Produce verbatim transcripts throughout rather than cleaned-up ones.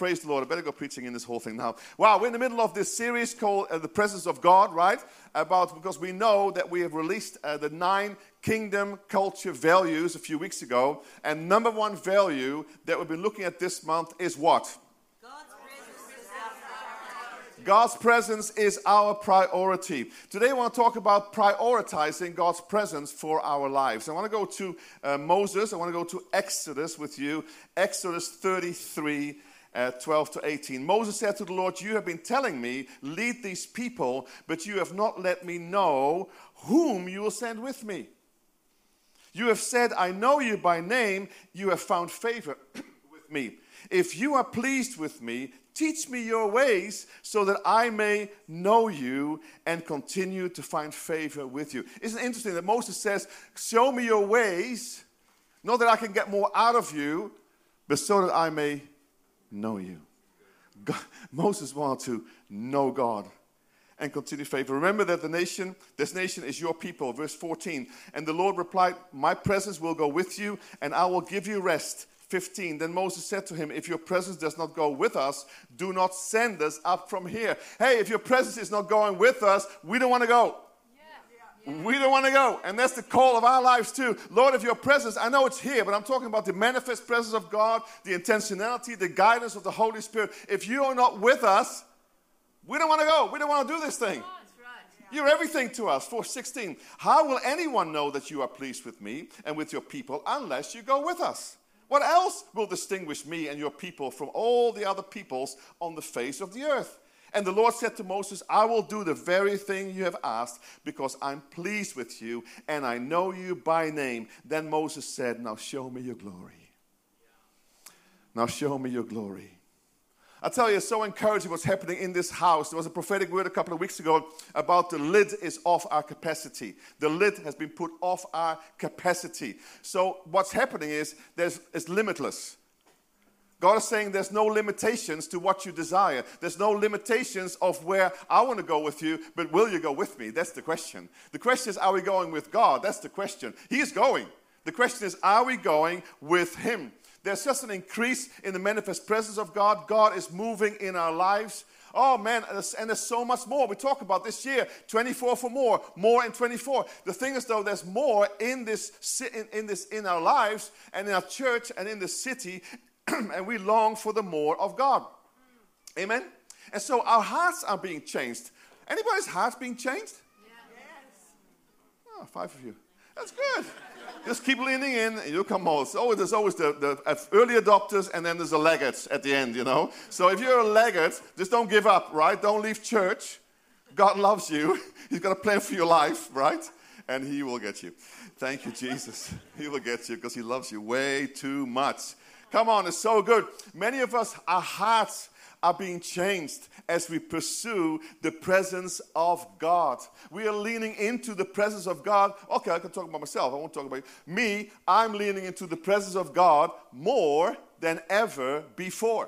Praise the Lord. I better go preaching in this whole thing now. Wow, we're in the middle of this series called uh, The Presence of God, right? About, because we know that we have released uh, the nine kingdom culture values a few weeks ago. And number one value that we've been looking at this month is what? God's presence is our priority. Today I want to talk about prioritizing God's presence for our lives. I want to go to uh, Moses. I want to go to Exodus with you. Exodus thirty-three, uh, twelve to eighteen. Moses said to the Lord, "You have been telling me, lead these people, but you have not let me know whom you will send with me. You have said, I know you by name. You have found favor with me. If you are pleased with me, teach me your ways so that I may know you and continue to find favor with you." Isn't it interesting that Moses says, show me your ways, not that I can get more out of you, but so that I may know you. God, Moses wanted to know God and continue favor. Remember that the nation, this nation is your people, verse fourteen. And the Lord replied, my presence will go with you and I will give you rest. fifteen. Then Moses said to him, if your presence does not go with us, do not send us up from here. Hey, if your presence is not going with us, we don't want to go. Yeah. Yeah. We don't want to go. And that's the call of our lives too. Lord, if your presence, I know it's here, but I'm talking about the manifest presence of God, the intentionality, the guidance of the Holy Spirit. If you are not with us, we don't want to go. We don't want to do this thing. You're everything to us. Verse sixteen. How will anyone know that you are pleased with me and with your people unless you go with us? What else will distinguish me and your people from all the other peoples on the face of the earth? And the Lord said to Moses, I will do the very thing you have asked because I'm pleased with you and I know you by name. Then Moses said, now show me your glory. Now show me your glory. I tell you, it's so encouraging what's happening in this house. There was a prophetic word a couple of weeks ago about the lid is off our capacity. The lid has been put off our capacity. So what's happening is there's it's limitless. God is saying there's no limitations to what you desire. There's no limitations of where I want to go with you, but will you go with me? That's the question. The question is, are we going with God? That's the question. He is going. The question is, are we going with Him? There's just an increase in the manifest presence of God. God is moving in our lives. Oh man, and there's so much more. We talk about this year, twenty-four for more, more in twenty-four. The thing is though, there's more in this, in, in this, in our lives and in our church and in the city, and we long for the more of God. Amen? And so our hearts are being changed. Anybody's hearts being changed? Yes. Oh, five of you. That's good. Just keep leaning in and you'll come out. So there's always the, the early adopters and then there's the laggards at the end, you know. So if you're a laggard, just don't give up, right? Don't leave church. God loves you. He's got a plan for your life, right? And He will get you. Thank you, Jesus. He will get you because He loves you way too much. Come on, it's so good. Many of us, our hearts are being changed as we pursue the presence of God. We are leaning into the presence of God. Okay, I can talk about myself. I won't talk about you. Me, I'm leaning into the presence of God more than ever before.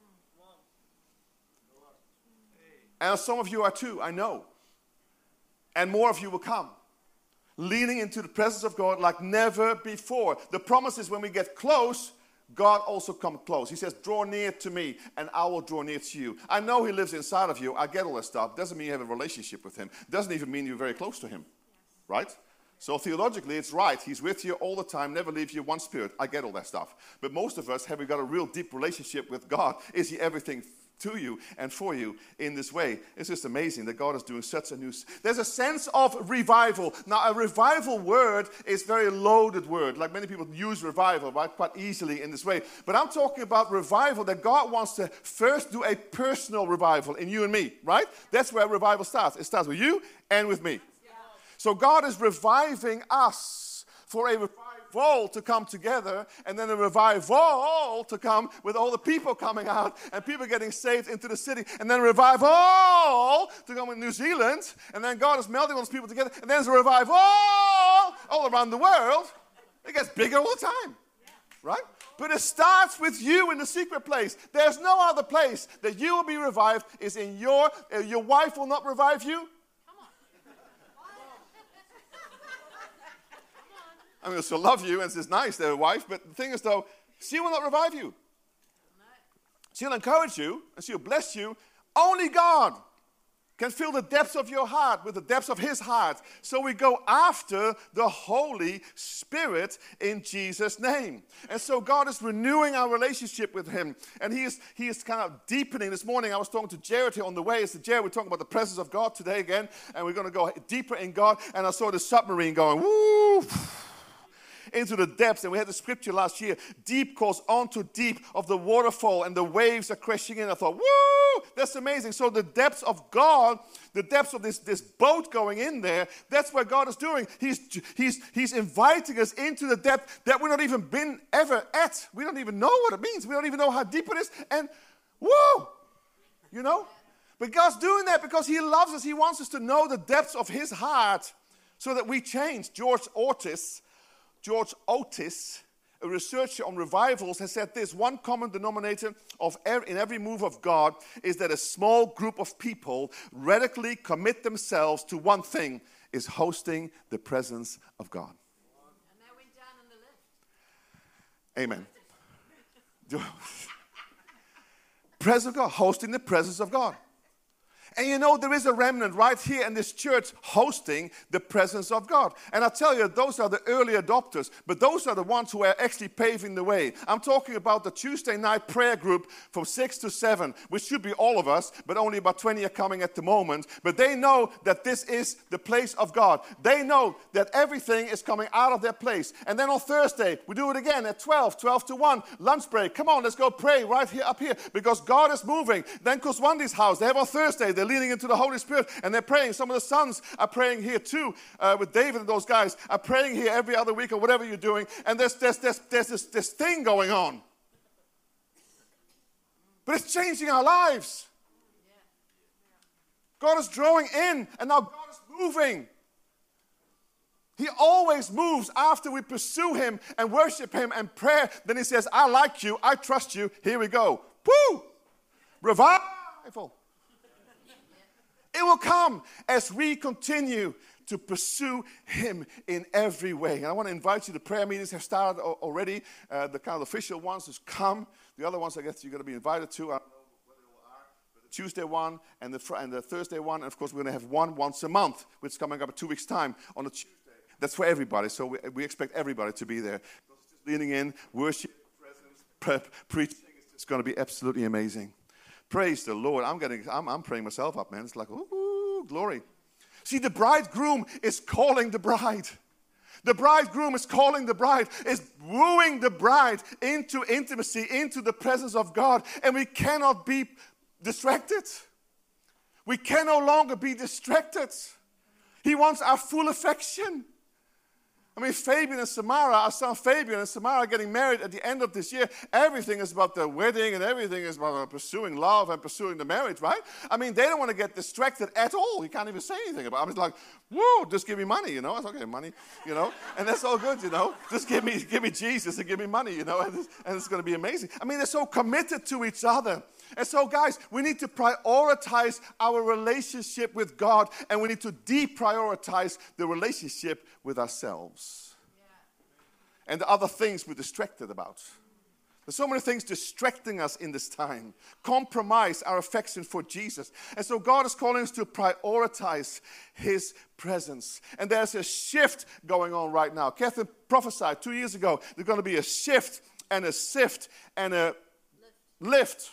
And some of you are too, I know. And more of you will come. Leaning into the presence of God like never before. The promise is when we get close, God also comes close. He says, draw near to me and I will draw near to you. I know He lives inside of you. I get all that stuff. Doesn't mean you have a relationship with Him. Doesn't even mean you're very close to Him. Right? So theologically, it's right. He's with you all the time, never leaves you, one spirit. I get all that stuff. But most of us, have we got a real deep relationship with God? Is He everything to you and for you in this way? It's just amazing that God is doing such a new... There's a sense of revival. Now, a revival word is a very loaded word. Like many people use revival, right, quite easily in this way. But I'm talking about revival that God wants to first do a personal revival in you and me, right? That's where revival starts. It starts with you and with me. So God is reviving us for a revival to come together, and then a revival to come with all the people coming out and people getting saved into the city, and then a revival to come in New Zealand, and then God is melding all those people together, and then there's a revival all around the world. It gets bigger all the time, right? But it starts with you in the secret place. There's no other place that you will be revived is in your, uh, your wife will not revive you. I mean, she'll love you and it's nice to have a wife, but the thing is though, she will not revive you. She'll encourage you and she'll bless you. Only God can fill the depths of your heart with the depths of his heart. So we go after the Holy Spirit in Jesus' name. And so God is renewing our relationship with him. And he is, he is kind of deepening. This morning I was talking to Jared here on the way. I said, Jared, we're talking about the presence of God today again. And we're going to go deeper in God. And I saw the submarine going, woo, into the depths. And we had the scripture last year, deep calls onto deep of the waterfall and the waves are crashing in. I thought, woo, that's amazing. So the depths of God, the depths of this, this boat going in there, that's what God is doing. He's, he's, he's inviting us into the depth that we've not even been ever at. We don't even know what it means. We don't even know how deep it is. And woo, you know? But God's doing that because he loves us. He wants us to know the depths of his heart so that we change. George Otis, George Otis, a researcher on revivals, has said this: one common denominator of every, in every move of God is that a small group of people radically commit themselves to one thing, is hosting the presence of God. And that went down on the list. Amen. Presence of God, hosting the presence of God. And you know, there is a remnant right here in this church hosting the presence of God. And I tell you, those are the early adopters, but those are the ones who are actually paving the way. I'm talking about the Tuesday night prayer group from six to seven, which should be all of us, but only about twenty are coming at the moment. But they know that this is the place of God. They know that everything is coming out of their place. And then on Thursday, we do it again at twelve, twelve to one, lunch break. Come on, let's go pray right here, up here, because God is moving. Then Kuswandi's house, they have on Thursday, they're leaning into the Holy Spirit and they're praying. Some of the sons are praying here too, uh, with David and those guys are praying here every other week or whatever you're doing. And there's, there's, there's, there's this, this thing going on. But it's changing our lives. God is drawing in and now God is moving. He always moves after we pursue him and worship him and pray. Then he says, I like you, I trust you, here we go. Woo! Revival. It will come as we continue to pursue him in every way. And I want to invite you, the prayer meetings have started already. Uh, the kind of official ones has come. The other ones, I guess, you're going to be invited to. I don't know whether they all are. But the Tuesday one and the, fr- and the Thursday one. And, of course, we're going to have one once a month, which is coming up in two weeks' time on a Tuesday. That's for everybody. So we, we expect everybody to be there. Just leaning in, worship, presence, prep, preaching. It's just going to be absolutely amazing. Praise the Lord. I'm getting, I'm, I'm praying myself up, man. It's like, ooh, glory. See, the bridegroom is calling the bride. The bridegroom is calling the bride, is wooing the bride into intimacy, into the presence of God. And we cannot be distracted. We can no longer be distracted. He wants our full affection. I mean, Fabian and Samara, our son Fabian and Samara are getting married at the end of this year. Everything is about the wedding and everything is about pursuing love and pursuing the marriage, right? I mean, they don't want to get distracted at all. You can't even say anything about it. I was like, whoa, just give me money, you know. It's okay, money, you know. And that's all good, you know. Just give me give me Jesus and give me money, you know, and it's, and it's going to be amazing. I mean, they're so committed to each other. And so, guys, we need to prioritize our relationship with God, and we need to deprioritize the relationship with ourselves. Yeah. And the other things we're distracted about. There's so many things distracting us in this time. Compromise our affection for Jesus. And so God is calling us to prioritize his presence. And there's a shift going on right now. Catherine prophesied two years ago, there's going to be a shift and a sift and a lift.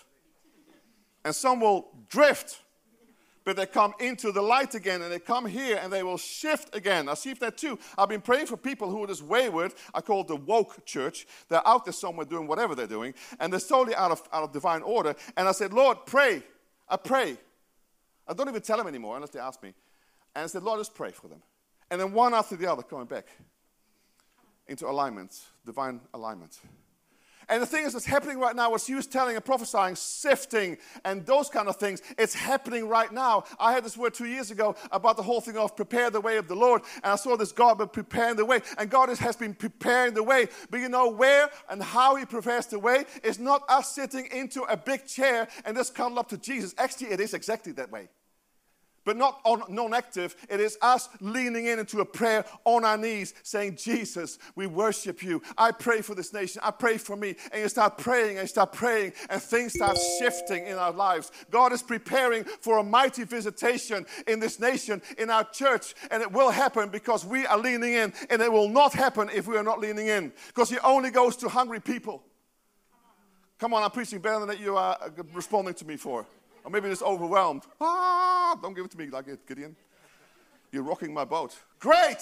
And some will drift, but they come into the light again, and they come here, and they will shift again. I see that too. I've been praying for people who are just wayward. I call it the woke church. They're out there somewhere doing whatever they're doing, and they're totally out of, out of divine order. And I said, Lord, pray. I pray. I don't even tell them anymore unless they ask me. And I said, Lord, just pray for them. And then one after the other coming back into alignment, divine alignment. And the thing is, what's happening right now, what she was telling and prophesying, sifting and those kind of things, it's happening right now. I had this word two years ago about the whole thing of prepare the way of the Lord. And I saw this God been preparing the way. And God has been preparing the way. But you know where and how he prepares the way? It's not us sitting into a big chair and just cuddle up to Jesus. Actually, it is exactly that way. but not on, non-active. It is us leaning in into a prayer on our knees, saying, Jesus, we worship you. I pray for this nation. I pray for me. And you start praying and you start praying and things start shifting in our lives. God is preparing for a mighty visitation in this nation, in our church. And it will happen because we are leaning in. And it will not happen if we are not leaning in. Because he only goes to hungry people. Come on, I'm preaching better than you are responding to me for. Or maybe just overwhelmed. Ah, don't give it to me like it, Gideon. You're rocking my boat. Great!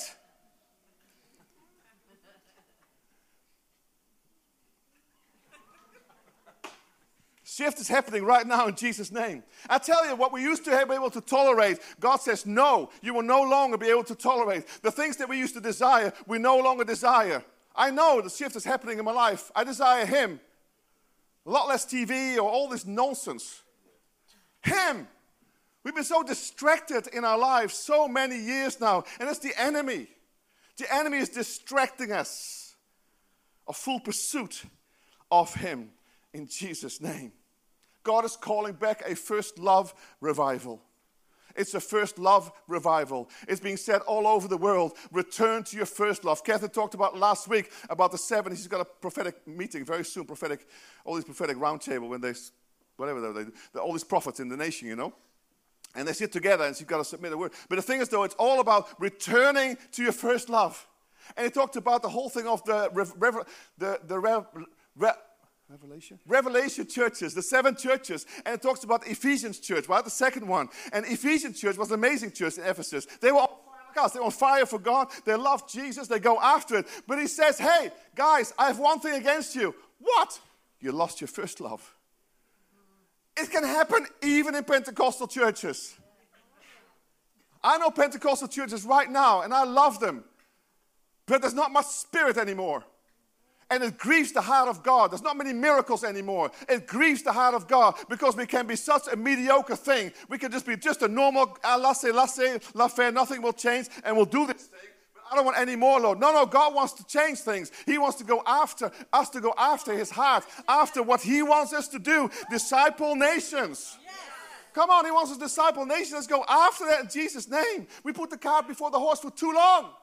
Shift is happening right now in Jesus' name. I tell you, what we used to be able to tolerate, God says, no, you will no longer be able to tolerate. The things that we used to desire, we no longer desire. I know the shift is happening in my life. I desire Him. A lot less T V or all this nonsense. Him. We've been so distracted in our lives so many years now. And it's the enemy. The enemy is distracting us. A full pursuit of Him in Jesus' name. God is calling back a first love revival. It's a first love revival. It's being said all over the world. Return to your first love. Catherine talked about last week about the seventies. She's got a prophetic meeting very soon. Prophetic, all these prophetic roundtable when they, whatever they do, all these prophets in the nation, you know. And they sit together and she's got to submit a word. But the thing is, though, it's all about returning to your first love. And he talked about the whole thing of the rev, rev, the the rev, rev, Revelation? Revelation churches, the seven churches. And it talks about the Ephesians church, right? The second one. And Ephesians church was an amazing church in Ephesus. They were on fire like us. They were on fire for God. They loved Jesus. They go after it. But he says, hey, guys, I have one thing against you. What? You lost your first love. It can happen even in Pentecostal churches. I know Pentecostal churches right now, and I love them. But there's not much spirit anymore. And it grieves the heart of God. There's not many miracles anymore. It grieves the heart of God because we can be such a mediocre thing. We can just be just a normal, ah, laissez, laissez, laissez, nothing will change, and we'll do this thing. But I don't want any more, Lord. No, no, God wants to change things. He wants to go after us, to go after His heart, after what He wants us to do, disciple nations. Come on, He wants us to disciple nations. Let's go after that in Jesus' name. We put the cart before the horse for too long.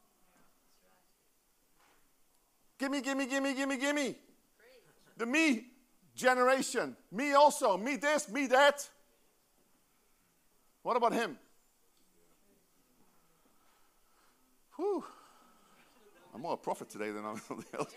Gimme, gimme, gimme, gimme, gimme. The me generation. Me also. Me this, me that. What about him? Whew. I'm more a prophet today than I'm something else.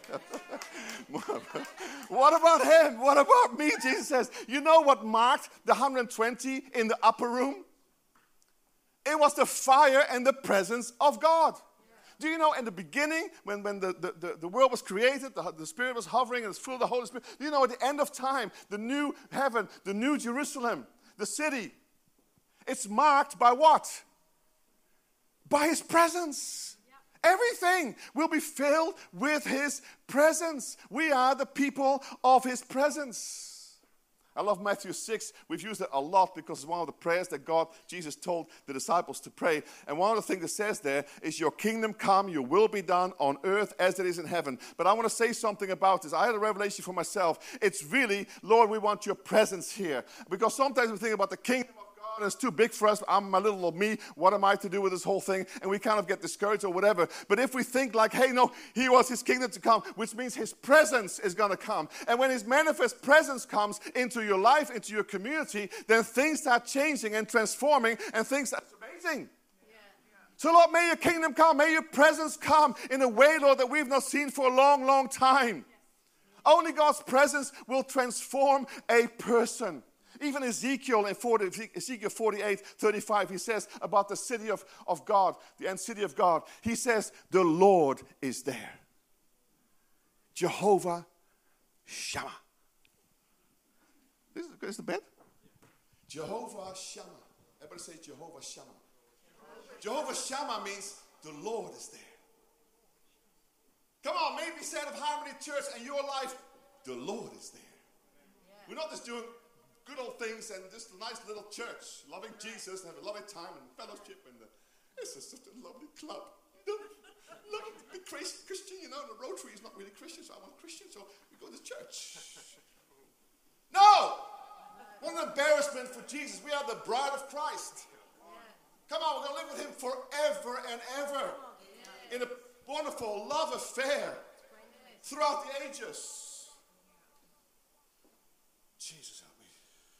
What about him? What about me? Jesus says, you know what marked the one hundred twenty in the upper room? It was the fire and the presence of God. Do you know in the beginning, when, when the, the, the, the world was created, the, the Spirit was hovering and it's full of the Holy Spirit. Do you know at the end of time, the new heaven, the new Jerusalem, the city, it's marked by what? By His presence. Yeah. Everything will be filled with His presence. We are the people of His presence. I love Matthew six. We've used it a lot because it's one of the prayers that God, Jesus told the disciples to pray. And one of the things that says there is, your kingdom come, your will be done on earth as it is in heaven. But I want to say something about this. I had a revelation for myself. It's really, Lord, we want your presence here. Because sometimes we think about the kingdom of God, and it's too big for us. I'm my little old me. What am I to do with this whole thing? And we kind of get discouraged or whatever. But if we think like, hey, no, He wants His kingdom to come, which means His presence is going to come. And when His manifest presence comes into your life, into your community, then things start changing and transforming, and things are amazing. Yeah, yeah. So, Lord, may your kingdom come. May your presence come in a way, Lord, that we've not seen for a long, long time. Yes. Only God's presence will transform a person. Even Ezekiel in forty, Ezekiel forty-eight, thirty-five, he says about the city of, of God, the end city of God. He says, the Lord is there. Jehovah Shammah. This is, this is the bed? Jehovah Shammah. Everybody say Jehovah Shammah. Jehovah Shammah means the Lord is there. Come on, maybe said of Harmony Church and your life, the Lord is there. We're not just doing good old things and just a nice little church, loving Jesus and have a lovely time and fellowship, and the, this is such a lovely club. You know, loving to be Christian, you know, the Rotary is not really Christian, so I want Christian, so we go to church. No! What an embarrassment for Jesus. We are the bride of Christ. Come on, we're going to live with him forever and ever. In a wonderful love affair throughout the ages. Jesus help me.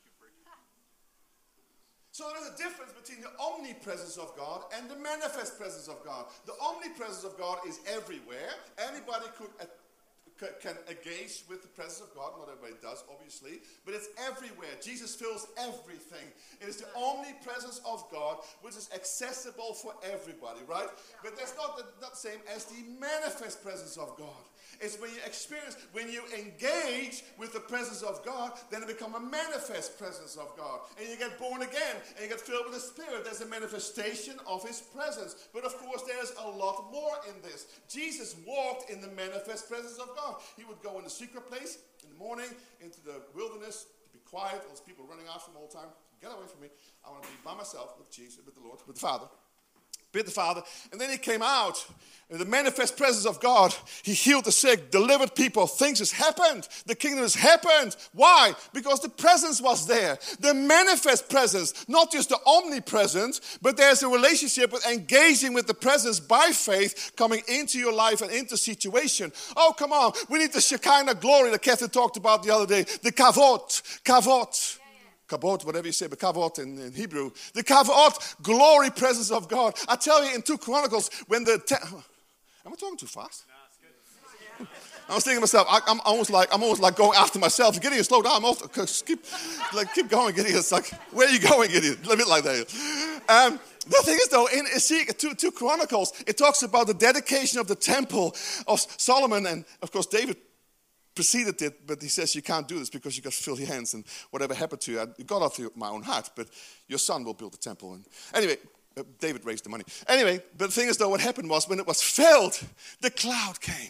So there's a difference between the omnipresence of God and the manifest presence of God. The omnipresence of God is everywhere. Anybody could uh, can engage with the presence of God. Not everybody does, obviously, but it's everywhere. Jesus fills everything. It is the omnipresence of God, which is accessible for everybody, right? But that's not the, not the same as the manifest presence of God. It's when you experience, when you engage with the presence of God, then it becomes a manifest presence of God. And you get born again, and you get filled with the Spirit. There's a manifestation of his presence. But of course, there's a lot more in this. Jesus walked in the manifest presence of God. He would go in the secret place in the morning, into the wilderness, to be quiet. Those people running after him all the time. Get away from me. I want to be by myself with Jesus, with the Lord, with the Father. With the Father, and then he came out in the manifest presence of God. He healed the sick, delivered people. Things has happened. The kingdom has happened. Why? Because the presence was there. The manifest presence, not just the omnipresence, but there's a relationship with engaging with the presence by faith coming into your life and into situation. Oh, come on. We need the Shekinah glory that Catherine talked about the other day. The kavod. Kavod. Kavod, whatever you say, but kavod in, in Hebrew. The kavod, glory, presence of God. I tell you in two Chronicles, when the... Te- Am I talking too fast? No, it's good. I was thinking to myself, I, I'm almost like I'm almost like going after myself. Gideon, slow down. I'm also, keep, like, keep going, Gideon. It's like, where are you going, Gideon? A little bit like that. Um, the thing is, though, in Ezekiel, two, two Chronicles, it talks about the dedication of the temple of Solomon, and of course David preceded it, but he says you can't do this because you got filthy hands, and whatever happened to you, I got off my own heart, but your son will build the temple. And anyway, uh, David raised the money. Anyway, but the thing is, though, what happened was when it was filled, the cloud came,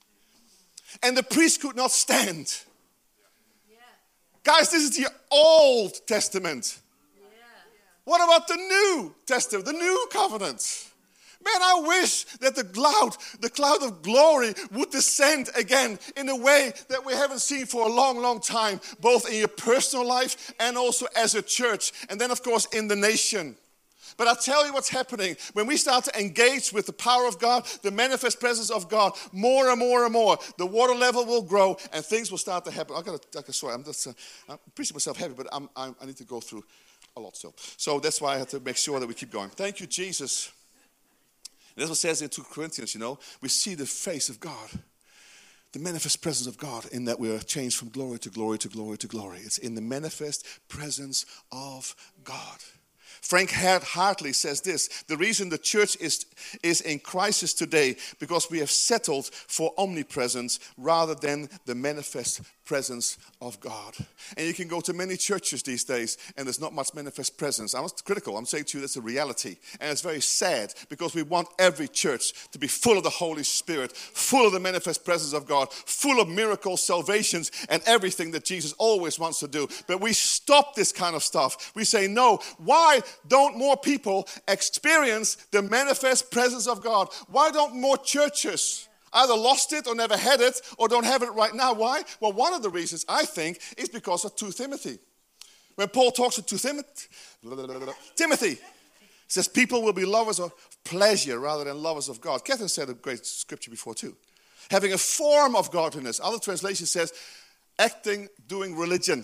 and the priest could not stand. Yeah. Guys, this is the Old Testament. Yeah. What about the New Testament, the New Covenant? Man, I wish that the cloud, the cloud of glory would descend again in a way that we haven't seen for a long, long time, both in your personal life and also as a church, and then, of course, in the nation. But I'll tell you what's happening. When we start to engage with the power of God, the manifest presence of God, more and more and more, the water level will grow and things will start to happen. I got to, sorry, I'm just, uh, I'm preaching myself heavy, but I'm, I'm, I need to go through a lot still. So that's why I have to make sure that we keep going. Thank you, Jesus. And that's what it says in two Corinthians, you know. We see the face of God, the manifest presence of God, in that we are changed from glory to glory to glory to glory. It's in the manifest presence of God. Frank Hartley says this: the reason the church is, is in crisis today because we have settled for omnipresence rather than the manifest presence of God. And you can go to many churches these days and there's not much manifest presence. I'm not critical. I'm saying to you that's a reality. And it's very sad because we want every church to be full of the Holy Spirit, full of the manifest presence of God, full of miracles, salvations, and everything that Jesus always wants to do. But we stop this kind of stuff. We say, no, why don't more people experience the manifest presence of God? Why don't more churches either lost it or never had it or don't have it right now? Why? Well, one of the reasons, I think, is because of Second Timothy. When Paul talks to Timothy, Timothy says people will be lovers of pleasure rather than lovers of God. Catherine said a great scripture before too. Having a form of godliness. Other translation says acting, doing religion.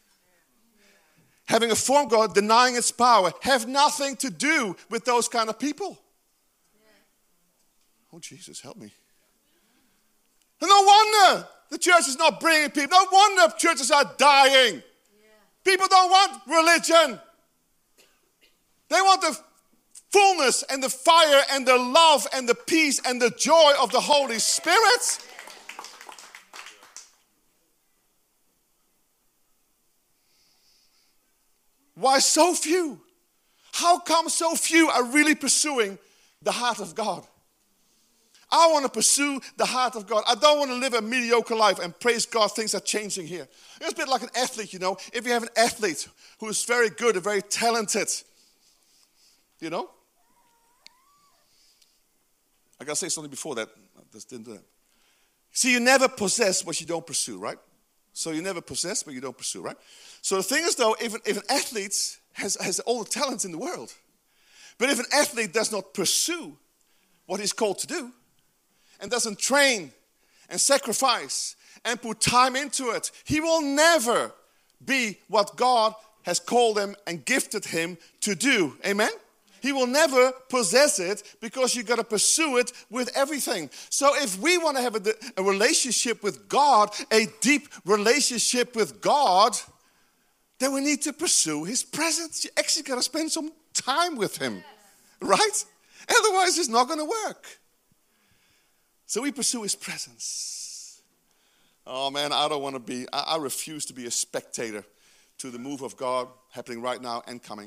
Having a form of God, denying its power, have nothing to do with those kind of people. Oh, Jesus, help me. And no wonder the church is not bringing people. No wonder churches are dying. People don't want religion. They want the fullness and the fire and the love and the peace and the joy of the Holy Spirit. Why so few? How come so few are really pursuing the heart of God? I want to pursue the heart of God. I don't want to live a mediocre life, and praise God, things are changing here. It's a bit like an athlete, you know. If you have an athlete who is very good and very talented, you know. I got to say something before that. I just didn't do that. See, you never possess what you don't pursue, right? So you never possess what you don't pursue, right? So the thing is, though, if, if an athlete has, has all the talents in the world, But if an athlete does not pursue what he's called to do and doesn't train and sacrifice and put time into it, he will never be what God has called him and gifted him to do. Amen? He will never possess it because you got to pursue it with everything. So if we want to have a, a relationship with God, a deep relationship with God, then we need to pursue his presence. You actually got to spend some time with him, right? Otherwise, it's not going to work. So we pursue his presence. Oh man, I don't want to be, I, I refuse to be a spectator to the move of God happening right now and coming.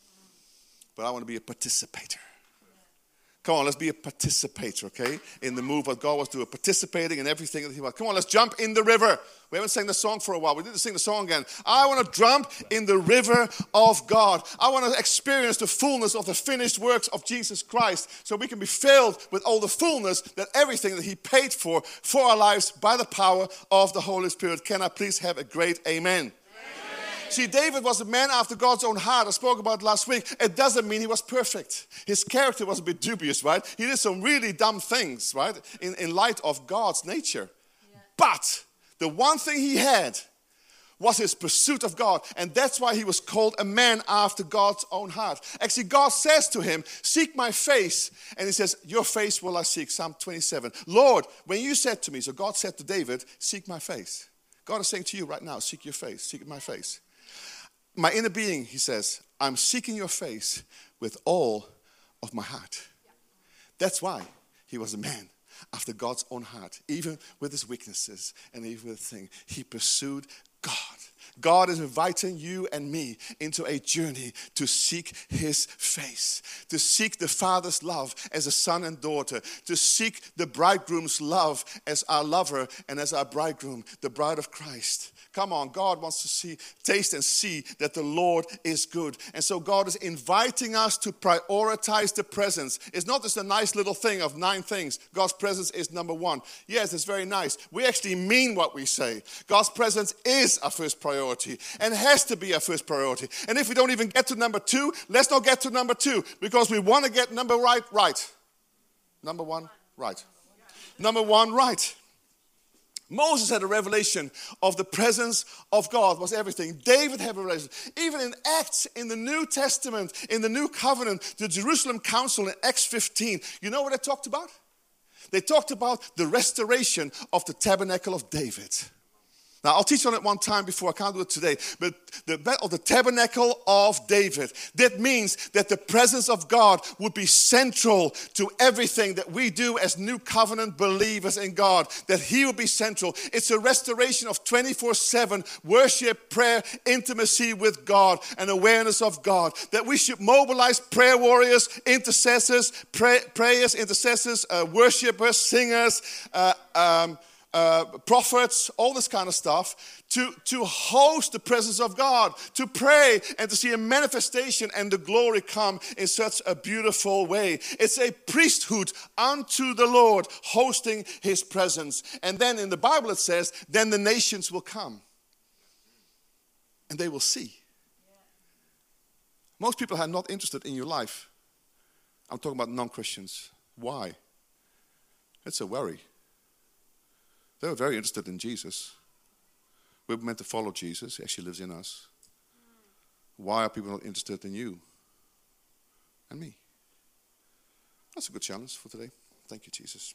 But I want to be a participator. Come on, let's be a participator, okay? In the move what God was doing, participating in everything that he was. Come on, let's jump in the river. We haven't sang the song for a while. We need to sing the song again. I want to jump in the river of God. I want to experience the fullness of the finished works of Jesus Christ so we can be filled with all the fullness that everything that he paid for, for our lives by the power of the Holy Spirit. Can I please have a great amen? See, David was a man after God's own heart. I spoke about it last week. It doesn't mean he was perfect. His character was a bit dubious, right? He did some really dumb things, right? In, in light of God's nature. Yeah. But the one thing he had was his pursuit of God. And that's why he was called a man after God's own heart. Actually, God says to him, seek my face. And he says, your face will I seek. Psalm twenty-seven. Lord, when you said to me, so God said to David, seek my face. God is saying to you right now, seek your face, seek my face. My inner being, he says, I'm seeking your face with all of my heart. That's why he was a man after God's own heart. Even with his weaknesses and even with things, he pursued God. God is inviting you and me into a journey to seek his face, to seek the Father's love as a son and daughter, to seek the bridegroom's love as our lover and as our bridegroom, the bride of Christ. Come on, God wants to see, taste and see that the Lord is good. And so God is inviting us to prioritize the presence. It's not just a nice little thing of nine things. God's presence is number one. Yes, it's very nice. We actually mean what we say. God's presence is our first priority and has to be our first priority. And if we don't even get to number two, let's not get to number two because we want to get number right, right. Number one, right. Number one, right. Moses had a revelation of the presence of God was everything. David had a revelation. Even in Acts, in the New Testament, in the New Covenant, the Jerusalem Council in Acts fifteen, you know what they talked about? They talked about the restoration of the tabernacle of David. Now, I'll teach on it one time before. I can't do it today. But the, of the tabernacle of David. That means that the presence of God would be central to everything that we do as new covenant believers in God. That he will be central. It's a restoration of twenty-four seven worship, prayer, intimacy with God, and awareness of God. That we should mobilize prayer warriors, intercessors, pray, prayers, intercessors, uh, worshipers, singers, uh, um, Uh, prophets, all this kind of stuff, to, to host the presence of God, to pray and to see a manifestation and the glory come in such a beautiful way. It's a priesthood unto the Lord, hosting his presence. And then in the Bible it says, then the nations will come and they will see. Most people are not interested in your life. I'm talking about non-Christians. Why? It's a worry. They were very interested in Jesus. We're meant to follow Jesus. He actually lives in us. Why are people not interested in you and me? That's a good challenge for today. Thank you, Jesus.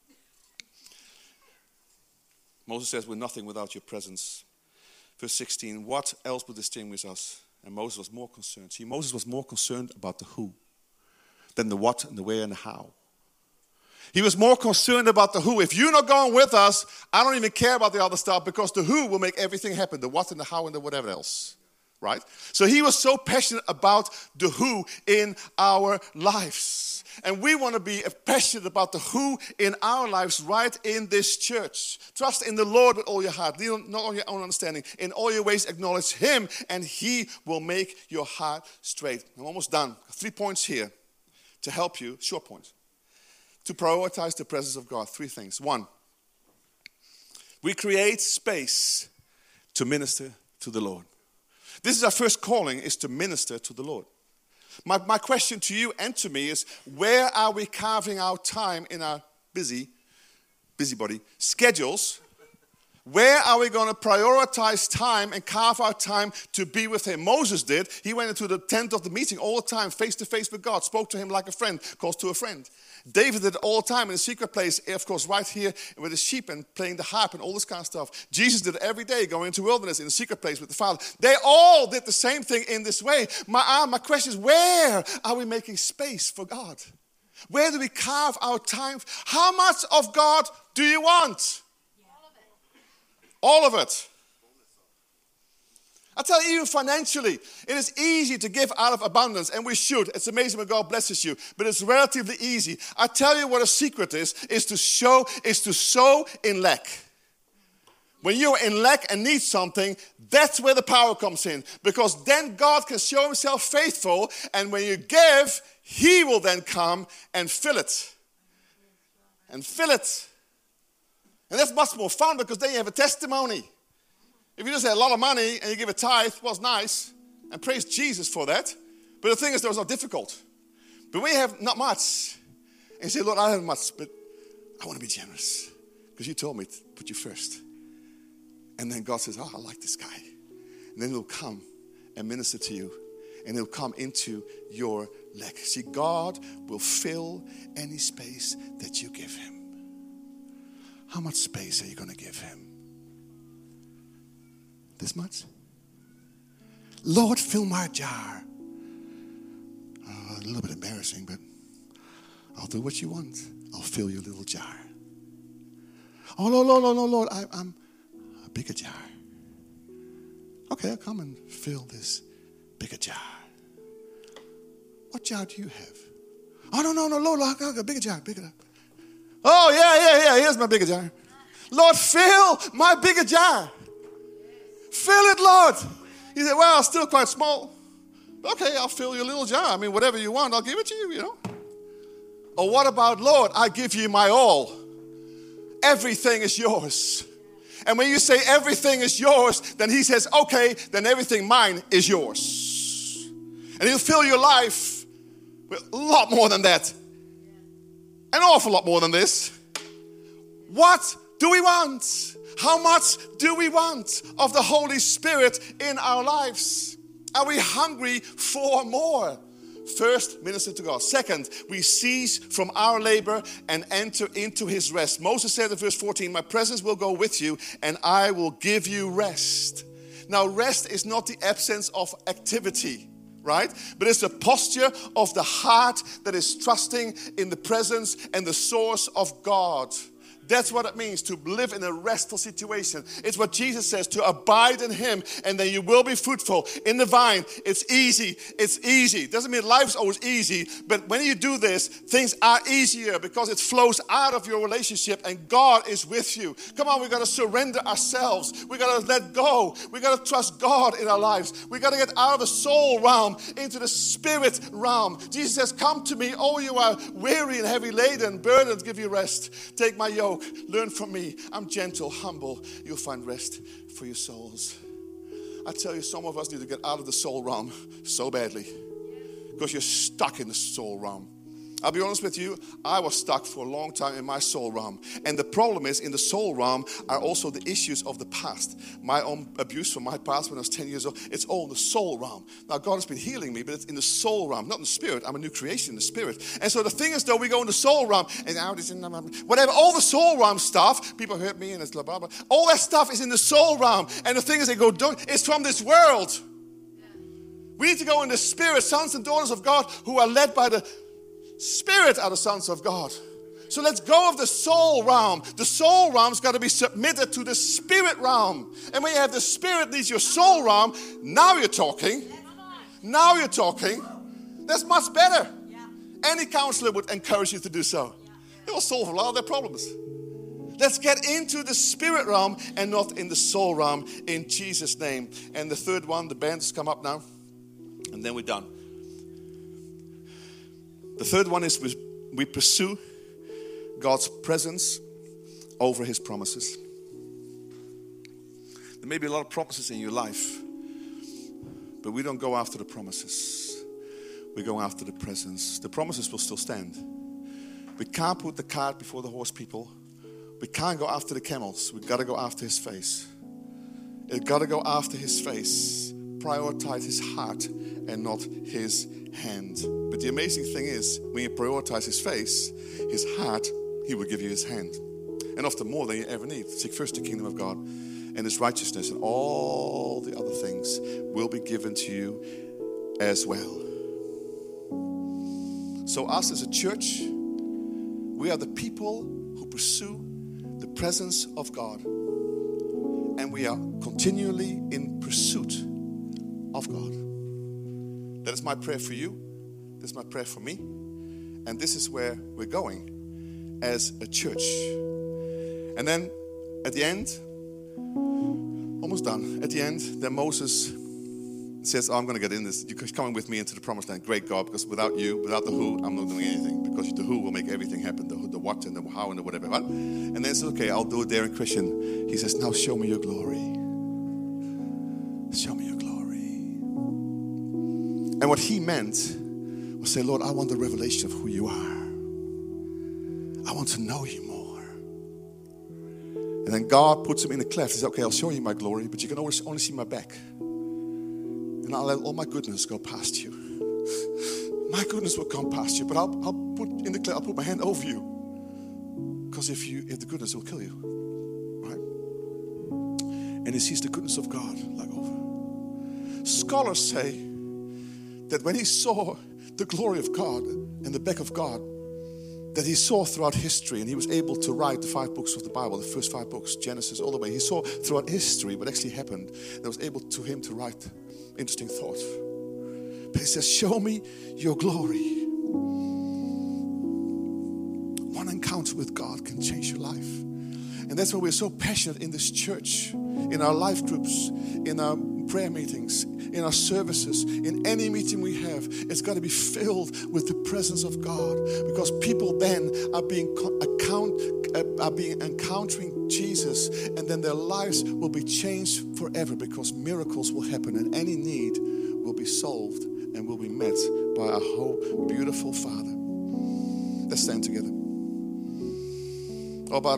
Moses says, we're nothing without your presence. Verse sixteen, what else would distinguish us? And Moses was more concerned. See, Moses was more concerned about the who than the what and the where and the how. He was more concerned about the who. If you're not going with us, I don't even care about the other stuff because the who will make everything happen. The what and the how and the whatever else. Right? So he was so passionate about the who in our lives. And we want to be passionate about the who in our lives right in this church. Trust in the Lord with all your heart. Not on your own understanding. In all your ways acknowledge him and he will make your heart straight. I'm almost done. Three points here to help you. Short points. To prioritize the presence of God. Three things. One, we create space to minister to the Lord. This is our first calling, is to minister to the Lord. My, my question to you and to me is, where are we carving out time in our busy, busybody schedules? Where are we going to prioritize time and carve out time to be with him? Moses did. He went into the tent of the meeting all the time, face to face with God, spoke to him like a friend, calls to a friend. David did it all the time in a secret place, of course, right here with his sheep and playing the harp and all this kind of stuff. Jesus did it every day, going into wilderness in a secret place with the Father. They all did the same thing in this way. My, uh, my question is, where are we making space for God? Where do we carve our time? How much of God do you want? All of it. I tell you, even financially, it is easy to give out of abundance, and we should. It's amazing when God blesses you, but it's relatively easy. I tell you what a secret is, is to show, is to sow in lack. When you're in lack and need something, that's where the power comes in, because then God can show himself faithful, and when you give, he will then come and fill it. And fill it. And that's much more fun, because then you have a testimony. If you just have a lot of money and you give a tithe, well, it's nice. And praise Jesus for that. But the thing is, that was not difficult. But when you have not much, and you say, Lord, I don't have much, but I want to be generous. Because you told me to put you first. And then God says, oh, I like this guy. And then he'll come and minister to you. And he'll come into your lack. See, God will fill any space that you give him. How much space are you going to give him? This much? Lord, fill my jar. Uh, a little bit embarrassing, but I'll do what you want. I'll fill your little jar. Oh, no, no, no, no, Lord, I, I'm a bigger jar. Okay, I'll come and fill this bigger jar. What jar do you have? Oh, no, no, no, Lord, I've got a bigger jar, bigger jar. Oh, yeah, yeah, yeah, here's my bigger jar. Lord, fill my bigger jar. Fill it, Lord. He said, well, it's still quite small. Okay, I'll fill your little jar. I mean, whatever you want, I'll give it to you, you know. Or what about, Lord, I give you my all. Everything is yours. And when you say everything is yours, then he says, okay, then everything mine is yours. And he'll fill your life with a lot more than that. An awful lot more than this. What do we want? How much do we want of the Holy Spirit in our lives? Are we hungry for more? First, minister to God. Second, we cease from our labor and enter into his rest. Moses said in verse fourteen, my presence will go with you and I will give you rest. Now, rest is not the absence of activity, right? But it's the posture of the heart that is trusting in the presence and the source of God. That's what it means to live in a restful situation. It's what Jesus says, to abide in him, and then you will be fruitful. In the vine, it's easy. It's easy. Doesn't mean life's always easy, but when you do this, things are easier because it flows out of your relationship and God is with you. Come on, we got to surrender ourselves. We got to let go. We got to trust God in our lives. We got to get out of the soul realm into the spirit realm. Jesus says, come to me, all you are weary and heavy laden, burdened, give you rest. Take my yoke. Learn from me. I'm gentle, humble. You'll find rest for your souls. I tell you, some of us need to get out of the soul realm so badly because you're stuck in the soul realm. I'll be honest with you, I was stuck for a long time in my soul realm. And the problem is, in the soul realm are also the issues of the past. My own abuse from my past when I was ten years old, it's all in the soul realm. Now, God has been healing me, but it's in the soul realm, not in the spirit. I'm a new creation in the spirit. And so the thing is, though, we go in the soul realm, and now it's in whatever, all the soul realm stuff, people hurt me, and it's blah, blah, blah. All that stuff is in the soul realm. And the thing is, they go, don't, it's from this world. We need to go in the spirit, sons and daughters of God who are led by the Spirit are the sons of God. So let's go of the soul realm. The soul realm's got to be submitted to the spirit realm. And when you have the spirit leads your soul realm, now you're talking. Now you're talking. That's much better. Any counselor would encourage you to do so. It will solve a lot of their problems. Let's get into the spirit realm and not in the soul realm in Jesus' name. And the third one, the band's come up now. And then we're done. The third one is we, we pursue God's presence over his promises. There may be a lot of promises in your life, but we don't go after the promises. we're going after the presence. The promises will still stand. We can't put the cart before the horse, people. We can't go after the camels. We've got to go after his face. We've got to go after his face. Prioritize his heart and not his hand. But the amazing thing is, when you prioritize his face, his heart, he will give you his hand. And often more than you ever need. Seek first the kingdom of God and his righteousness, and all the other things will be given to you as well. So us as a church, we are the people who pursue the presence of God. And we are continually in pursuit of God. That is my prayer for you. This is my prayer for me. And this is where we're going as a church. And then at the end, almost done. At the end, then Moses says, oh, I'm going to get in this. You're coming with me into the promised land. Great, God, because without you, without the who, I'm not doing anything. Because the who will make everything happen. The, the what and the how and the whatever. Right? And then it's okay, I'll do it there in Christian. He says, now show me your glory. Show me your glory. And what he meant was say, Lord, I want the revelation of who you are. I want to know you more. And then God puts him in a cleft. He says, okay, I'll show you my glory, but you can always only see my back. And I'll let all my goodness go past you. My goodness will come past you, but I'll, I'll put in the cleft, I'll put my hand over you. Because if you, if the goodness will kill you, right? And he sees the goodness of God like over. Scholars say that when he saw the glory of God and the back of God, that he saw throughout history, and he was able to write the five books of the Bible, the first five books, Genesis, all the way. He saw throughout history what actually happened. That was able to him to write interesting thoughts. But he says, show me your glory. One encounter with God can change your life. And that's why we're so passionate in this church, in our life groups, in our prayer meetings, in our services, in any meeting we have. It's got to be filled with the presence of God, because people then are being account, are being encountering Jesus, and then their lives will be changed forever, because miracles will happen and any need will be solved and will be met by our whole beautiful Father. Let's stand together. Oh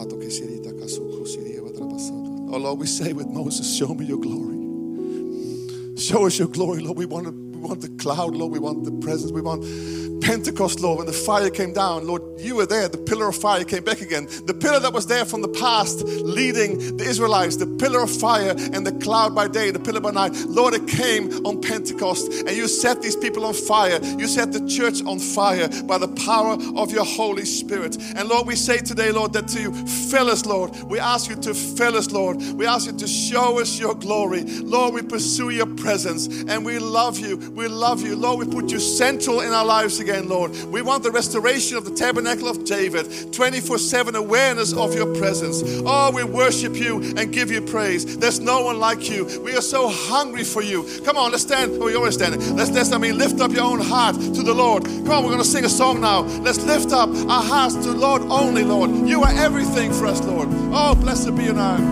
Lord, we say with Moses, show me your glory. Show us your glory, Lord. We want, to, we want the cloud, Lord. We want the presence. We want Pentecost, Lord. When the fire came down, Lord, you were there. The pillar of fire came back again. The pillar that was there from the past, leading the Israelites. The pillar of fire and the cloud by day, the pillar by night. Lord, it came on Pentecost. And you set these people on fire. You set the church on fire by the power of your Holy Spirit. And Lord, we say today, Lord, that to you, fill us, Lord. We ask you to fill us, Lord. We ask you to show us your glory. Lord, we pursue your presence. And we love you. We love you. Lord, we put you central in our lives again, Lord. We want the restoration of the tabernacle of David, twenty-four seven awareness of your presence. Oh, we worship you and give you praise. There's no one like you. We are so hungry for you. Come on, let's stand. Oh, you're always standing. Let's, let's, I mean, lift up your own heart to the Lord. Come on, we're going to sing a song now. Let's lift up our hearts to the Lord only, Lord. You are everything for us, Lord. Oh, blessed be your name.